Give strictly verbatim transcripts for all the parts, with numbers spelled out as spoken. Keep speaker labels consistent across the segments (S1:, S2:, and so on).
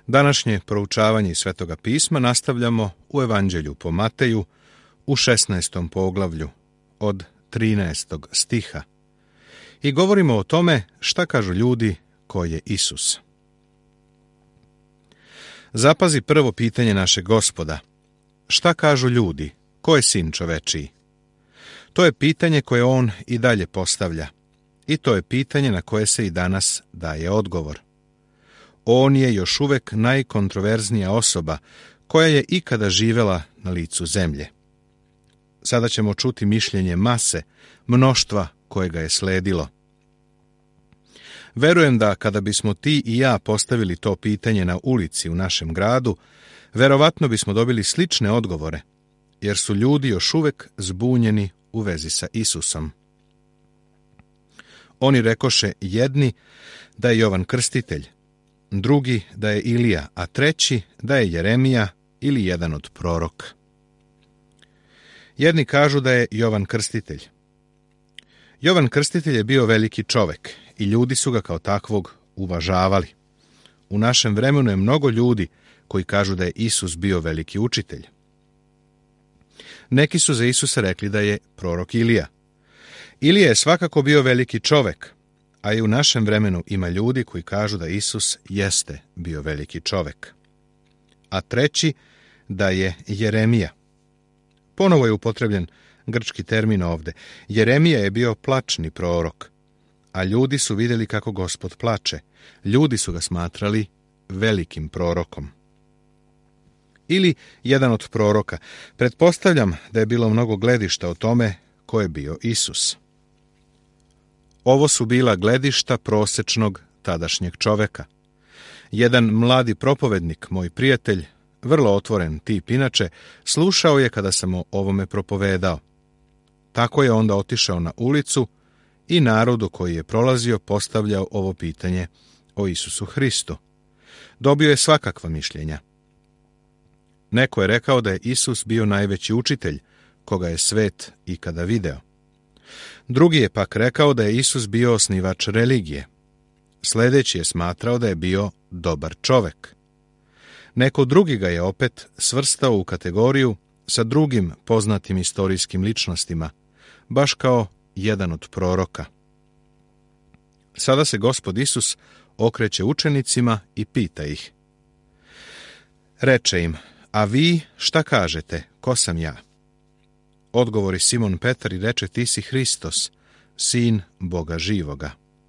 S1: Današnje proučavanje iz Svetoga pisma nastavljamo u Evanđelju po Mateju u šesnaestom poglavlju od trinaestog stiha i govorimo o tome šta kažu ljudi ko je Isus. Zapazi prvo pitanje našeg Gospoda. Šta kažu ljudi, ko je sin čovečiji? To je pitanje koje on i dalje postavlja i to je pitanje na koje se i danas daje odgovor. On je još uvek najkontroverznija osoba koja je ikada živela na licu zemlje. Sada ćemo čuti mišljenje mase, mnoštva koje ga je sledilo. Verujem da kada bismo ti i ja postavili to pitanje na ulici u našem gradu, verovatno bismo dobili slične odgovore, jer su ljudi još uvek zbunjeni u vezi sa Isusom. Oni rekoše jedni da je Jovan Krstitelj, drugi da je Ilija, a treći da je Jeremija ili jedan od proroka. Jedni kažu da je Jovan Krstitelj. Jovan Krstitelj je bio veliki čovek i ljudi su ga kao takvog uvažavali. U našem vremenu je mnogo ljudi koji kažu da je Isus bio veliki učitelj. Neki su za Isusa rekli da je prorok Ilija. Ilija je svakako bio veliki čovek, a i u našem vremenu ima ljudi koji kažu da Isus jeste bio veliki čovek. A treći da je Jeremija. Ponovo je upotrebljen grčki termin ovde. Jeremija je bio plačni prorok, a ljudi su vidjeli kako Gospod plače. Ljudi su ga smatrali velikim prorokom. Ili jedan od proroka. Pretpostavljam da je bilo mnogo gledišta o tome ko je bio Isus. Ovo su bila gledišta prosečnog tadašnjeg čoveka. Jedan mladi propovednik, moj prijatelj, vrlo otvoren tip inače, slušao je kada sam o ovome propovedao. Tako je onda otišao na ulicu i narodu koji je prolazio postavljao ovo pitanje o Isusu Hristu. Dobio je svakakva mišljenja. Neko je rekao da je Isus bio najveći učitelj koga je svet ikada video. Drugi je pak rekao da je Isus bio osnivač religije. Sljedeći je smatrao da je bio dobar čovek. Neko drugi ga je opet svrstao u kategoriju sa drugim poznatim istorijskim ličnostima, baš kao jedan od proroka. Sada se Gospod Isus okreće učenicima i pita ih. Reče im, a vi šta kažete, ko sam ja? Odgovori Simon Petar i reče, ti si Hristos, sin Boga živoga.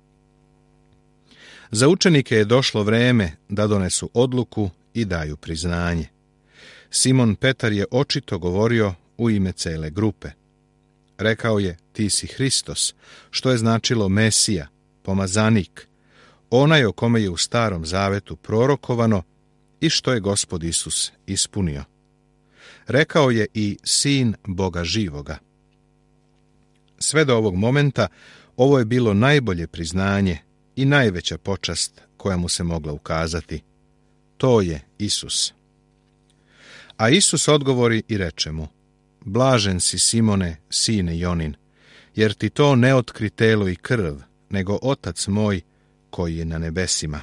S1: Za učenike je došlo vreme da donesu odluku i daju priznanje. Simon Petar je očito govorio u ime cele grupe. Rekao je, ti si Hristos, što je značilo Mesija, pomazanik, onaj o kome je u Starom Zavetu prorokovano i što je Gospod Isus ispunio. Rekao je i sin Boga živoga. Sve do ovog momenta ovo je bilo najbolje priznanje i najveća počast koja mu se mogla ukazati. To je Isus. A Isus odgovori i reče mu, blažen si Simone, sine Jonin, jer ti to ne otkri telo i krv, nego Otac moj koji je na nebesima.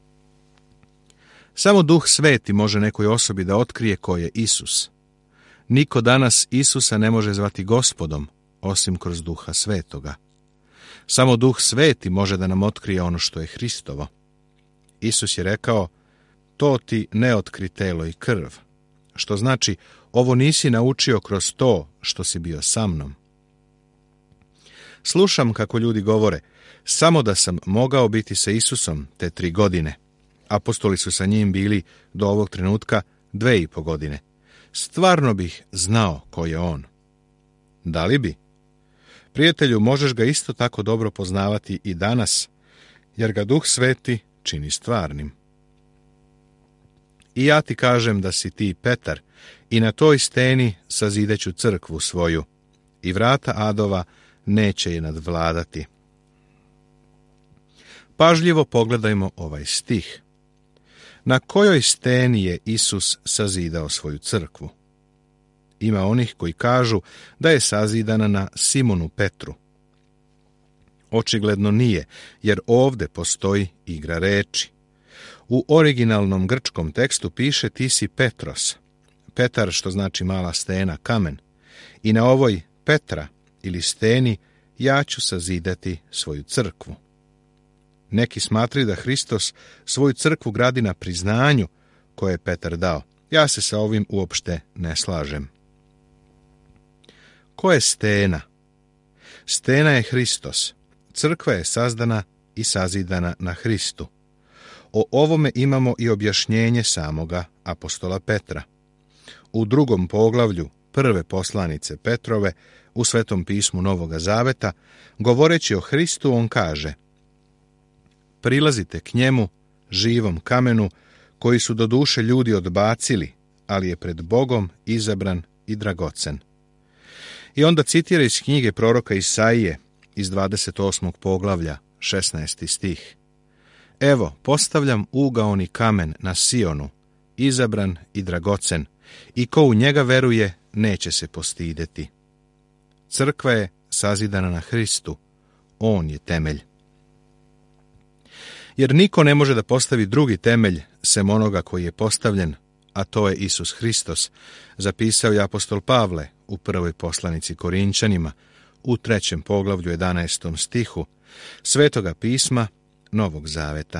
S1: Samo Duh Sveti može nekoj osobi da otkrije ko je Isus. Niko danas Isusa ne može zvati Gospodom, osim kroz Duha Svetoga. Samo Duh Sveti može da nam otkrije ono što je Hristovo. Isus je rekao, to ti ne otkri telo i krv, što znači, ovo nisi naučio kroz to što si bio sa mnom. Slušam kako ljudi govore, samo da sam mogao biti sa Isusom te tri godine. Apostoli su sa njim bili do ovog trenutka dve i po godine. Stvarno bih znao ko je on. Da li bi? Prijatelju, možeš ga isto tako dobro poznavati i danas, jer ga Duh Sveti čini stvarnim. I ja ti kažem da si ti Petar, i na toj steni sazideću crkvu svoju, i vrata adova neće je nadvladati. Pažljivo pogledajmo ovaj stih. Na kojoj steni je Isus sazidao svoju crkvu? Ima onih koji kažu da je sazidana na Simonu Petru. Očigledno nije, jer ovde postoji igra reči. U originalnom grčkom tekstu piše ti si Petros, Petar što znači mala stena, kamen, i na ovoj Petra ili steni ja ću sazidati svoju crkvu. Neki smatraju da Hristos svoju crkvu gradi na priznanju koje je Petar dao. Ja se sa ovim uopšte ne slažem. Ko je stena? Stena je Hristos. Crkva je sazdana i sazidana na Hristu. O ovome imamo i objašnjenje samoga apostola Petra. U drugom poglavlju prve poslanice Petrove u Svetom pismu Novoga Zaveta, govoreći o Hristu, on kaže: prilazite k njemu, živom kamenu, koji su doduše ljudi odbacili, ali je pred Bogom izabran i dragocen. I onda citira iz knjige proroka Isaije, iz dvadeset osmog poglavlja, šesnaesti stih. Evo, postavljam ugaoni kamen na Sionu, izabran i dragocen, i ko u njega veruje, neće se postideti. Crkva je sazidana na Hristu, on je temelj. Jer niko ne može da postavi drugi temelj sem onoga koji je postavljen, a to je Isus Hristos, zapisao je apostol Pavle u prvoj poslanici Korinčanima, u trećem poglavlju jedanaestom stihu Svetoga pisma Novog Zaveta.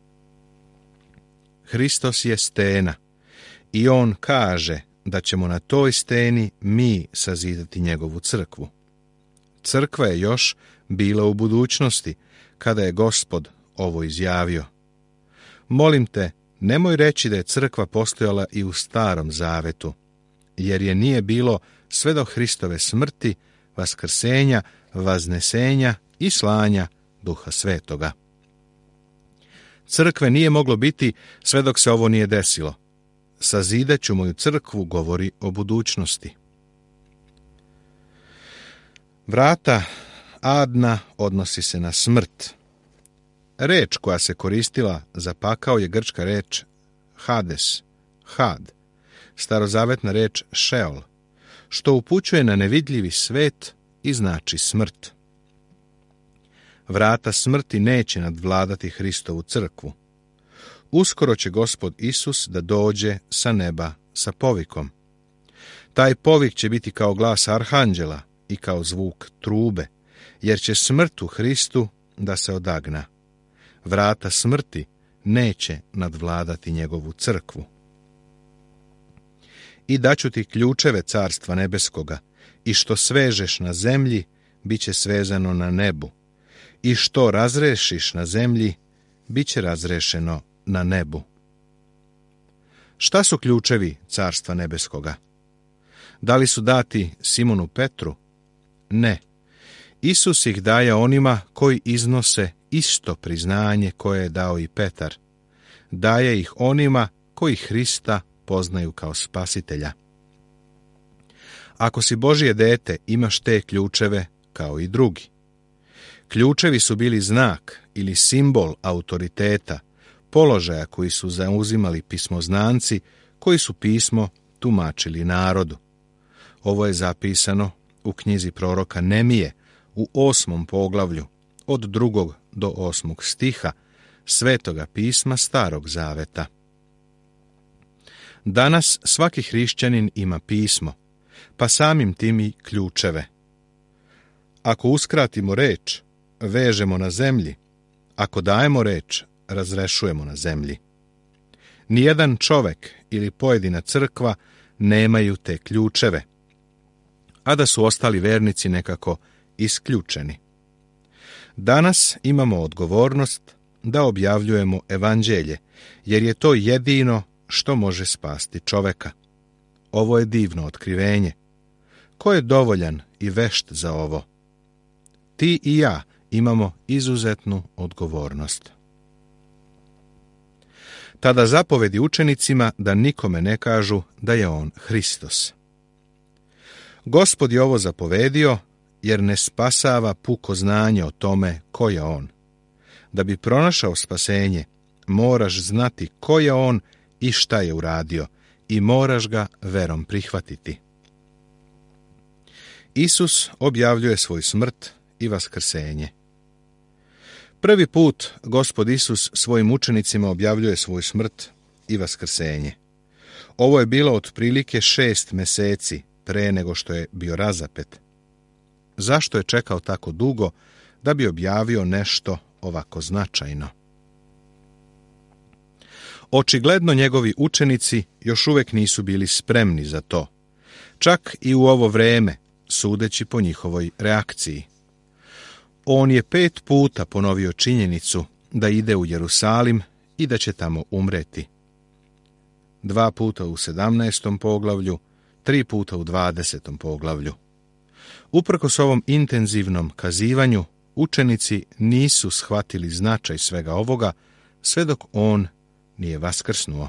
S1: Hristos je stena i on kaže da ćemo na toj steni mi sazidati njegovu crkvu. Crkva je još bila u budućnosti, kada je Gospod ovo izjavio. Molim te, nemoj reći da je crkva postojala i u Starom Zavetu, jer je nije bilo sve do Hristove smrti, vaskrsenja, vaznesenja i slanja Duha Svetoga. Crkve nije moglo biti sve dok se ovo nije desilo. Sazidat ću moju crkvu govori o budućnosti. Vrata Adna odnosi se na smrt. Reč koja se koristila za pakao je grčka reč Hades, Had, starozavetna reč Šeol, što upućuje na nevidljivi svet i znači smrt. Vrata smrti neće nadvladati Hristovu crkvu. Uskoro će Gospod Isus da dođe sa neba sa povikom. Taj povik će biti kao glas arhanđela i kao zvuk trube, jer će smrt u Hristu da se odagna. Vrata smrti neće nadvladati njegovu crkvu. I daću ti ključeve carstva nebeskoga, i što svežeš na zemlji, bit će svezano na nebu, i što razrešiš na zemlji, bit će razrešeno na nebu. Šta su ključevi carstva nebeskoga? Da li su dati Simonu Petru? Ne. Isus ih daje onima koji iznose isto priznanje koje je dao i Petar. Daje ih onima koji Hrista poznaju kao spasitelja. Ako si Božje dete, imaš te ključeve kao i drugi. Ključevi su bili znak ili simbol autoriteta, položaja koji su zauzimali pismoznanci, koji su pismo tumačili narodu. Ovo je zapisano u knjizi proroka Nemije u osmom poglavlju, od drugog do osmog stiha Svetoga pisma Starog Zaveta. Danas svaki hrišćanin ima pismo, pa samim tim i ključeve. Ako uskratimo reč, vežemo na zemlji, ako dajemo reč, razrešujemo na zemlji. Nijedan čovek ili pojedina crkva nemaju te ključeve, a da su ostali vernici nekako isključeni. Danas imamo odgovornost da objavljujemo evanđelje, jer je to jedino što može spasti čoveka. Ovo je divno otkrivenje. Ko je dovoljan i vešt za ovo? Ti i ja imamo izuzetnu odgovornost. Tada zapovedi učenicima da nikome ne kažu da je on Hristos. Gospod je ovo zapovedio, jer ne spasava puko znanje o tome ko je on. Da bi pronašao spasenje, moraš znati ko je on i šta je uradio, i moraš ga verom prihvatiti. Isus objavljuje svoju smrt i vaskrsenje. Prvi put Gospod Isus svojim učenicima objavljuje svoju smrt i vaskrsenje. Ovo je bilo otprilike šest meseci pre nego što je bio razapet. Zašto je čekao tako dugo da bi objavio nešto ovako značajno? Očigledno njegovi učenici još uvijek nisu bili spremni za to, čak i u ovo vreme, sudeći po njihovoj reakciji. On je pet puta ponovio činjenicu da ide u Jerusalim i da će tamo umreti. Dva puta u sedamnaestom poglavlju, tri puta u dvadesetom poglavlju. Uprkos ovom intenzivnom kazivanju, učenici nisu shvatili značaj svega ovoga, sve dok on nije vaskrsnuo.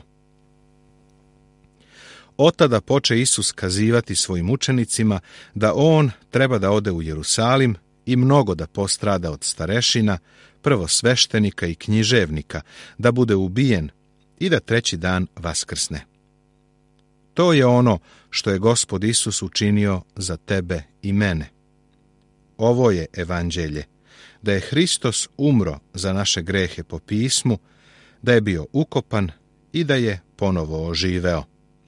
S1: Otada poče Isus kazivati svojim učenicima da on treba da ode u Jerusalim i mnogo da postrada od starešina, prvosveštenika i književnika, da bude ubijen i da treći dan vaskrsne. To je ono što je Gospod Isus učinio za tebe i mene. Ovo je evanđelje, da je Hristos umro za naše grehe po pismu, da je bio ukopan i da je ponovo oživeo.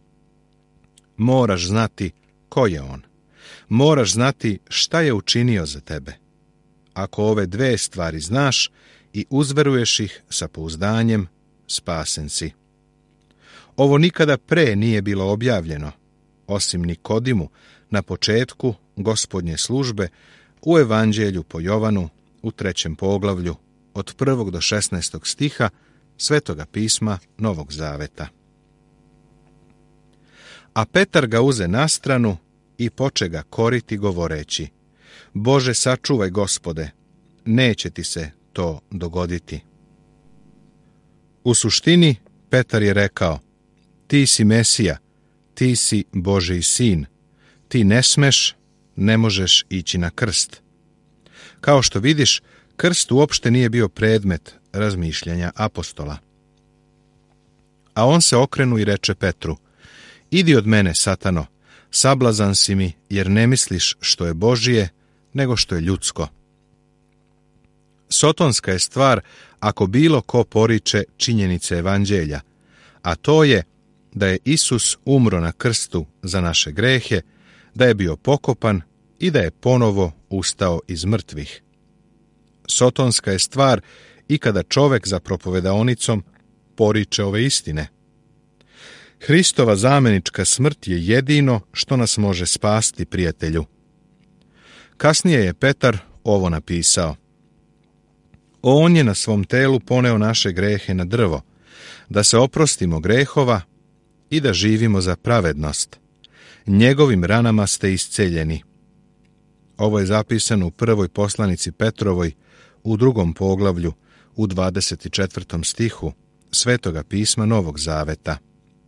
S1: Moraš znati ko je on. Moraš znati šta je učinio za tebe. Ako ove dve stvari znaš i uzveruješ ih sa pouzdanjem, spasen si. Ovo nikada pre nije bilo objavljeno, osim Nikodimu na početku Gospodnje službe u Evanđelju po Jovanu u trećem poglavlju od prvog do šesnaestog stiha Svetoga pisma Novog Zaveta. A Petar ga uze na stranu i poče ga koriti govoreći: Bože, sačuvaj, Gospode, neće ti se to dogoditi. U suštini, Petar je rekao: ti si Mesija, ti si Božji sin, ti ne smeš, ne možeš ići na krst. Kao što vidiš, krst uopšte nije bio predmet razmišljanja apostola. A on se okrenu i reče Petru: idi od mene, Satano, sablazan si mi, jer ne misliš što je Božije, nego što je ljudsko. Sotonska je stvar ako bilo ko poriče činjenice evanđelja, a to je da je Isus umro na krstu za naše grehe, da je bio pokopan i da je ponovo ustao iz mrtvih. Sotonska je stvar i kada čovek za propovedaonicom poriče ove istine. Hristova zamenička smrt je jedino što nas može spasti, prijatelju. Kasnije je Petar ovo napisao: on je na svom telu poneo naše grehe na drvo, da se oprostimo grehova i da živimo za pravednost. Njegovim ranama ste isceljeni. Ovo je zapisano u prvoj poslanici Petrovoj, u drugom poglavlju, u dvadeset četvrtom stihu Svetoga pisma Novog Zaveta.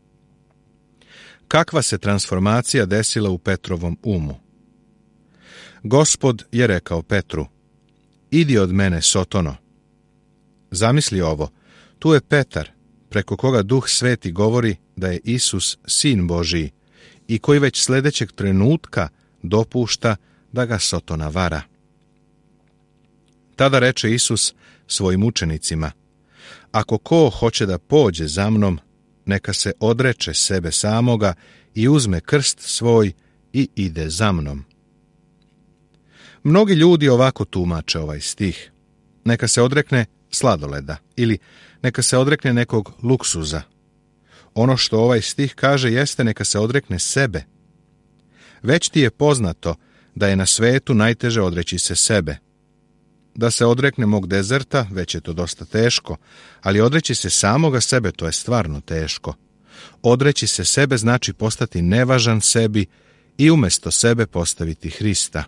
S1: Kakva se transformacija desila u Petrovom umu? Gospod je rekao Petru: idi od mene, Sotono. Zamisli ovo, tu je Petar, preko koga Duh Sveti govori da je Isus Sin Božiji i koji već sljedećeg trenutka dopušta da ga Sotona vara. Tada reče Isus svojim učenicima: ako ko hoće da pođe za mnom, neka se odreče sebe samoga i uzme krst svoj i ide za mnom. Mnogi ljudi ovako tumače ovaj stih: neka se odrekne sladoleda ili neka se odrekne nekog luksuza. Ono što ovaj stih kaže jeste neka se odrekne sebe. Već ti je poznato da je na svetu najteže odreći se sebe. Da se odrekne mog dezerta, već je to dosta teško, ali odreći se samoga sebe, to je stvarno teško. Odreći se sebe znači postati nevažan sebi i umjesto sebe postaviti Hrista.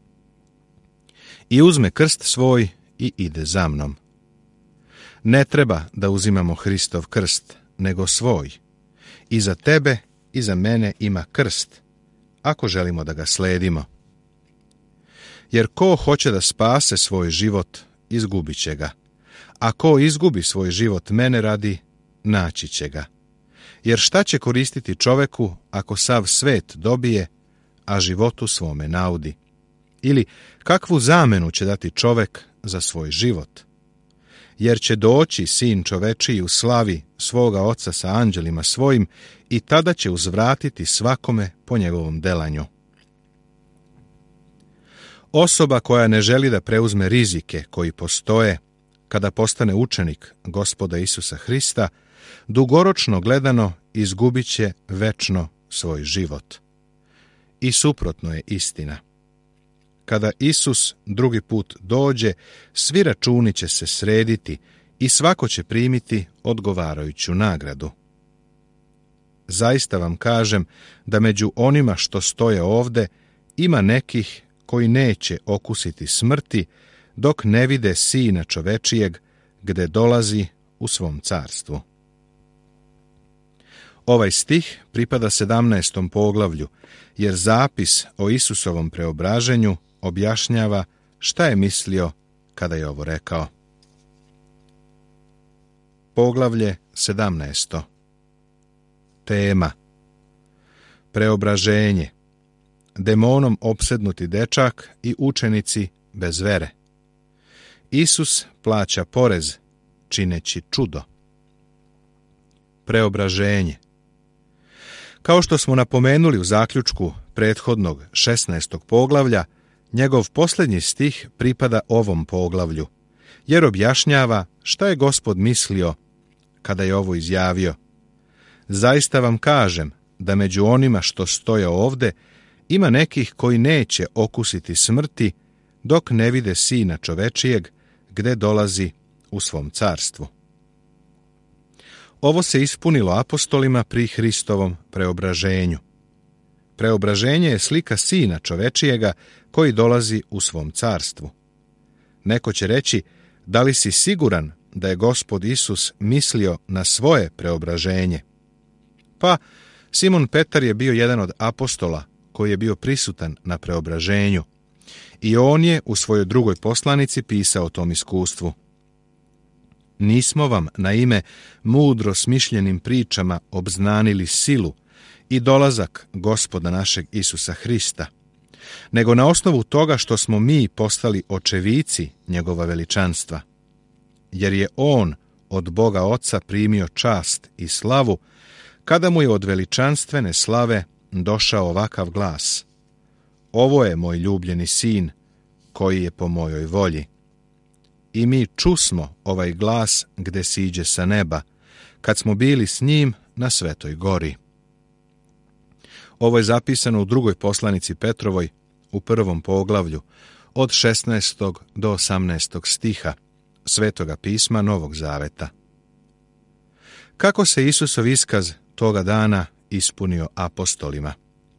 S1: I uzme krst svoj i ide za mnom. Ne treba da uzimamo Hristov krst, nego svoj. I za tebe i za mene ima krst, ako želimo da ga sledimo. Jer ko hoće da spase svoj život, izgubit će ga. A ko izgubi svoj život mene radi, naći će ga. Jer šta će koristiti čoveku ako sav svet dobije, a životu svome naudi? Ili kakvu zamenu će dati čovek za svoj život? jer će doći sin čovečiji u slavi svoga oca sa anđelima svojim i tada će uzvratiti svakome po njegovom delanju. Osoba koja ne želi da preuzme rizike koji postoje kada postane učenik Gospoda Isusa Hrista, dugoročno gledano izgubit će večno svoj život. I suprotno je istina. Kada Isus drugi put dođe, svi računi će se srediti i svako će primiti odgovarajuću nagradu. Zaista vam kažem da među onima što stoje ovde ima nekih koji neće okusiti smrti dok ne vide Sina čovečijeg gde dolazi u svom carstvu. Ovaj stih pripada sedamnaestom poglavlju, jer zapis o Isusovom preobraženju objašnjava šta je mislio kada je ovo rekao. Poglavlje sedamnaesto. Tema: preobraženje. Demonom opsednuti dečak i učenici bez vere. Isus plaća porez, čineći čudo. Preobraženje. Kao što smo napomenuli u zaključku prethodnog šesnaestog poglavlja, njegov posljednji stih pripada ovom poglavlju, jer objašnjava šta je Gospod mislio kada je ovo izjavio. Zaista vam kažem da među onima što stoje ovde ima nekih koji neće okusiti smrti dok ne vide Sina čovečijeg gde dolazi u svom carstvu. Ovo se ispunilo apostolima pri Hristovom preobraženju. Preobraženje je slika Sina čovečijega koji dolazi u svom carstvu. Neko će reći, da li si siguran da je Gospod Isus mislio na svoje preobraženje? Pa, Simon Petar je bio jedan od apostola koji je bio prisutan na preobraženju i on je u svojoj drugoj poslanici pisao o tom iskustvu. Nismo vam na ime mudro smišljenim pričama obznanili silu i dolazak Gospoda našeg Isusa Hrista, nego na osnovu toga što smo mi postali očevici njegova veličanstva, jer je on od Boga Oca primio čast i slavu, kada mu je od veličanstvene slave došao ovakav glas: ovo je moj ljubljeni sin, koji je po mojoj volji. I mi čusmo ovaj glas gde siđe sa neba, kad smo bili s njim na Svetoj gori. Ovo je zapisano u drugoj poslanici Petrovoj, u prvom poglavlju, od šesnaestog do osamnaestog stiha Svetoga pisma Novog Zaveta. Kako se Isusov iskaz toga dana ispunio apostolima?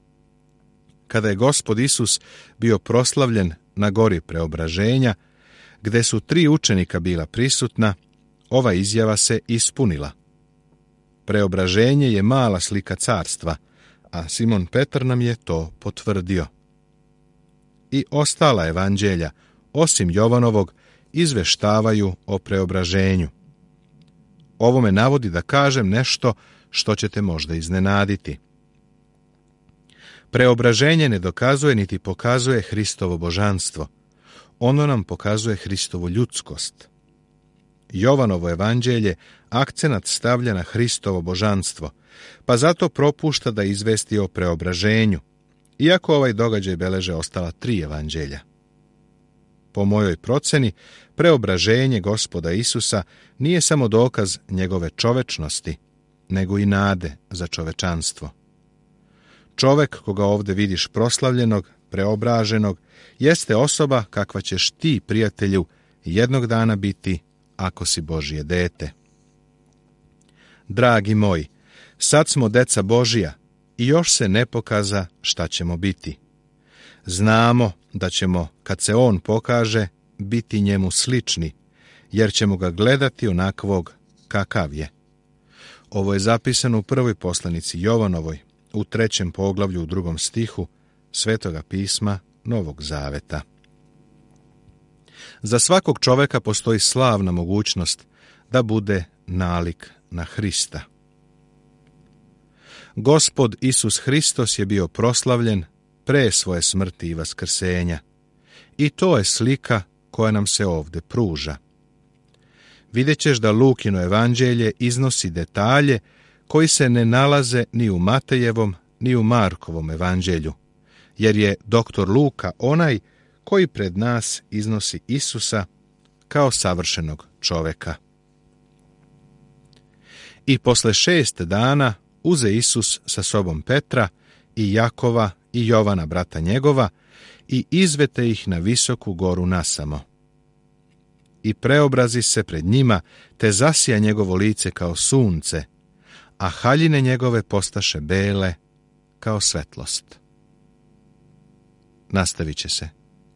S1: Kada je Gospod Isus bio proslavljen na gori preobraženja, gde su tri učenika bila prisutna, ova izjava se ispunila. Preobraženje je mala slika carstva, a Simon Petar nam je to potvrdio. I ostala evanđelja, osim Jovanovog, izveštavaju o preobraženju. Ovo me navodi da kažem nešto što ćete možda iznenaditi. Preobraženje ne dokazuje niti pokazuje Hristovo božanstvo. Ono nam pokazuje Hristovu ljudskost. Jovanovo evanđelje akcenat stavlja na Hristovo božanstvo, pa zato propušta da izvesti o preobraženju, iako ovaj događaj beleže ostala tri evanđelja. Po mojoj proceni, preobraženje Gospoda Isusa nije samo dokaz njegove čovečnosti, nego i nade za čovečanstvo. Čovek koga ovde vidiš proslavljenog, preobraženog, jeste osoba kakva ćeš ti, prijatelju, jednog dana biti ako si Božje dete. Dragi moji, sad smo deca Božija i još se ne pokaza šta ćemo biti. Znamo da ćemo, kad se on pokaže, biti njemu slični, jer ćemo ga gledati onakvog kakav je. Ovo je zapisano u prvoj poslanici Jovanovoj, u trećem poglavlju u drugom stihu Svetoga pisma Novog Zaveta. Za svakog čoveka postoji slavna mogućnost da bude nalik na Hrista. Gospod Isus Hristos je bio proslavljen pre svoje smrti i vaskrsenja, i to je slika koja nam se ovde pruža. vidjet ćeš da Lukino evanđelje iznosi detalje koji se ne nalaze ni u Matejevom ni u Markovom evanđelju, jer je doktor Luka onaj koji pred nas iznosi Isusa kao savršenog čoveka. I posle šest dana uze Isus sa sobom Petra i Jakova i Jovana, brata njegova, i izvete ih na visoku goru nasamo. I preobrazi se pred njima, te zasija njegovo lice kao sunce, a haljine njegove postaše bele kao svetlost. Nastavit će se